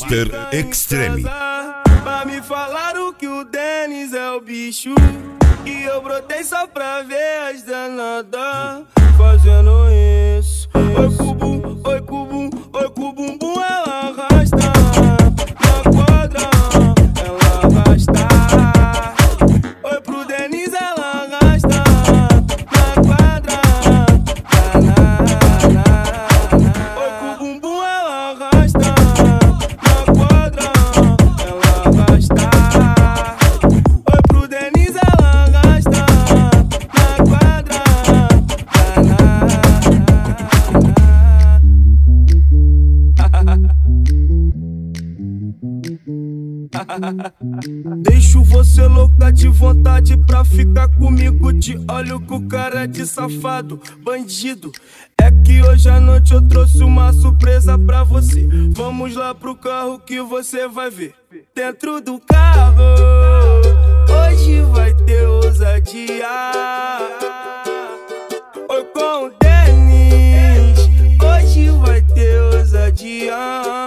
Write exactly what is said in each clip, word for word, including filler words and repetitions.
Master Extreme. Pra me falaram que o Denis é o bicho, e eu brotei só pra ver as danadas fazendo isso. Oi cubum, oi cubum, oi cubumbum, ela arrasta na quadra, ela arrasta. Oi pro Denis, ela arrasta na quadra. Oi cubumbum, ela arrasta na quadra, ela arrasta. Oi pro Denis, ela arrasta na quadra. Deixo você louca de vontade pra ficar comigo. Te olho com cara de safado, bandido. É que hoje à noite eu trouxe uma surpresa pra você. Vamos lá pro carro que você vai ver. Dentro do carro hoje vai ter ousadia. Oi com o Denis, hoje vai ter ousadia.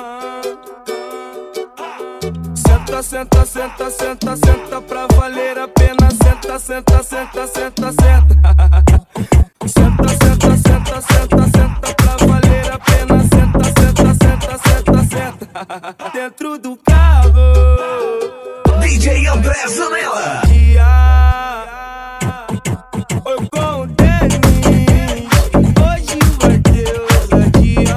Senta, senta, senta, senta, senta pra valer a pena. Senta, senta, senta, senta, senta. Senta, senta, senta, senta, senta pra valer a pena. Senta, senta, senta, senta, senta. Dentro do carro D J André Zanella. Oi com o Denis, hoje vai ter ousadia.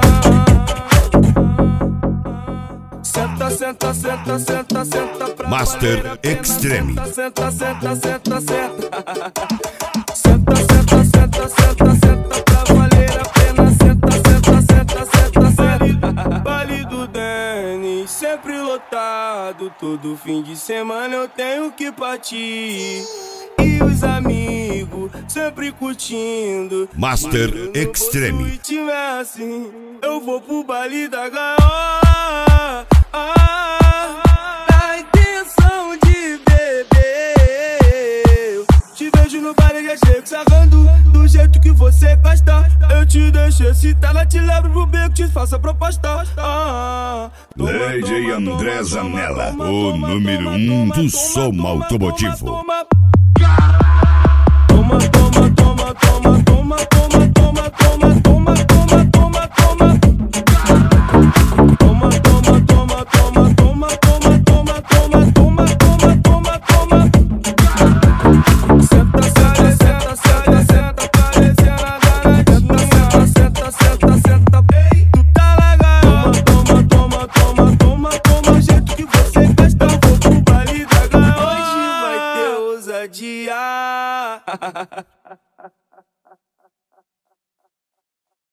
Senta, senta, senta, senta, senta pra Master Extreme. Senta, senta, senta, senta. Senta, senta, senta, senta, senta pra valer a pena. Senta, senta, senta, senta, senta. Baile do Denis, sempre lotado. Todo fim de semana eu tenho que partir. E os amigos sempre curtindo. Master Extreme. Se tiver assim, eu vou pro baile da gaiola. Na intenção de beber. Eu te vejo no baile, já chego sarrando do jeito que você gosta. Eu te deixo excitar, ela te levo pro beco, te faço a proposta. Ah, toma, D J toma, André toma, Zanella, toma, o toma, número toma, um toma, do toma, som toma, automotivo. Toma, toma, toma, toma, toma, toma, toma, toma, toma, toma, toma, toma, toma. Toma, toma, toma, toma, toma, toma, toma, toma, toma, toma, toma, toma. Senta, senta, senta, senta, senta, parecendo a garantia. Senta, senta, senta, bem, tu tá legal. Toma, toma, toma, toma, toma, o jeito que você gosta. Vou pro baile da gaiola. Hoje vai ter ousadia.